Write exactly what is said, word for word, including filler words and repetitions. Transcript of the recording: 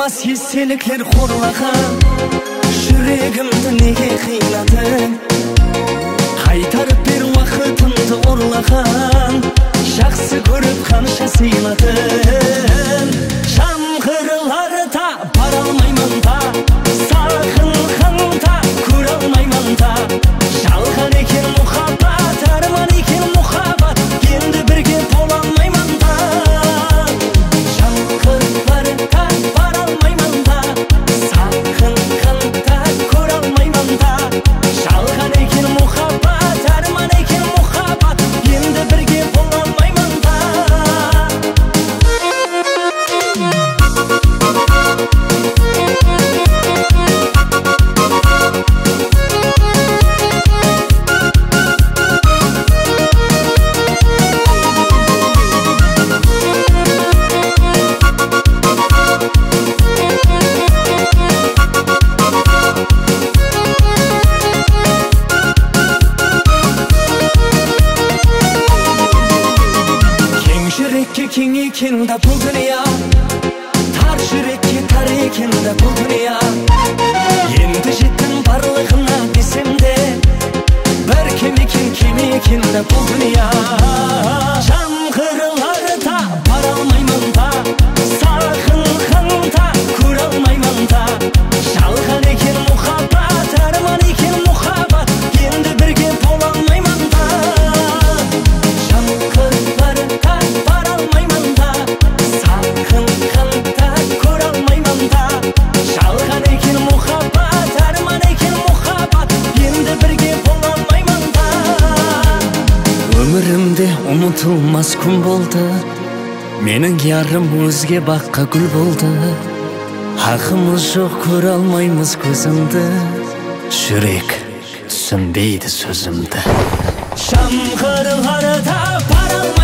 болмас естеліктер қорлаған, жүрегімді неге қинадың? Қайтарып бер уақытымды ұрлаған, жақсы көріп қанша сыйладың? Шамғырларда бара алмаймын да, сағынғанда көре алмаймын да. Жалған екен мұхаббат, арман екен мұхаббат, енді бірге бола алмаймын да. Шамғырларда бара алмаймын да, сағынғанда көре алмаймын да. Жалған екен мұхаббат, арман екен мұхаббат, енді бірге бола алмаймын да. Кең екен да бұл дүния, тар жүрекке тар екен да бұл дүния. Енді жеттім барлығына десем де, бір кем екен кем екен да бұл дүния. Шамғырларда бара алмаймын да, сағынғанда көре алмаймын да. Жалған екен мұхаббат, арман екен мұхаббат, енді бірге бола алмаймын да. Шамғырларда бара алмаймын да, сағынғанда көре алмаймын да. Жалған екен мұхаббат, арман екен мұхаббат, енді бірге бола алмаймын да. Өмірімде ұмытылмас күн болды, менің ярым өзге баққа гүл болды. Хақымыз жоқ, көре алмаймыз көзімді, жүрек түсінбейді сөзімді. Шамғырларда бара алмаймын